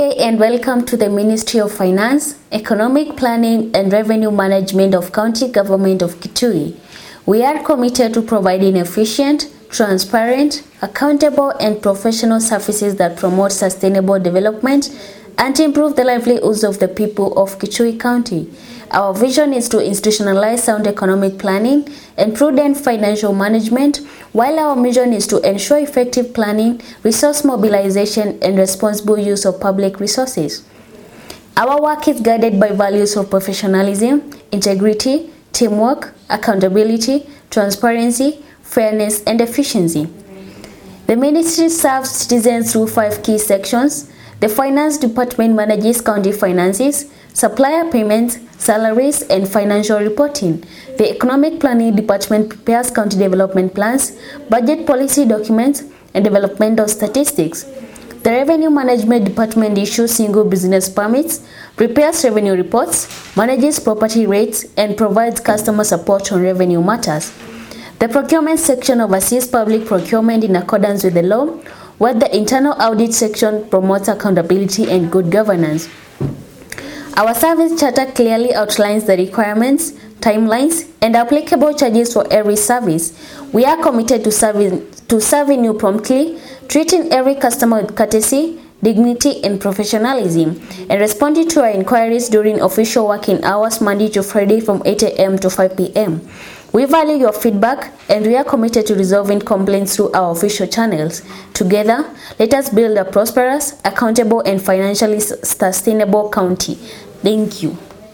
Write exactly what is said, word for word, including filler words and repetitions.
And welcome to the Ministry of Finance, Economic Planning and Revenue Management of County Government of Kitui. We are committed to providing efficient, transparent, accountable and professional services that promote sustainable development and improve the livelihoods of the people of Kitui County. Our vision is to institutionalize sound economic planning and prudent financial management, while our mission is to ensure effective planning, resource mobilization, and responsible use of public resources. Our work is guided by values of professionalism, integrity, teamwork, accountability, transparency, fairness, and efficiency. The ministry serves citizens through five key sections. The Finance Department manages county finances, supplier payments, salaries, and financial reporting. The Economic Planning Department prepares county development plans, budget policy documents, and developmental statistics. The Revenue Management Department issues single business permits, prepares revenue reports, manages property rates, and provides customer support on revenue matters. The Procurement Section oversees public procurement in accordance with the law, while the Internal Audit Section promotes accountability and good governance. Our service charter clearly outlines the requirements, timelines, and applicable charges for every service. We are committed to serving, to serving you promptly, treating every customer with courtesy, dignity, and professionalism, and responding to our inquiries during official working hours Monday to Friday from eight A M to five P M We value your feedback, and we are committed to resolving complaints through our official channels. Together, let us build a prosperous, accountable, and financially sustainable county. Thank you.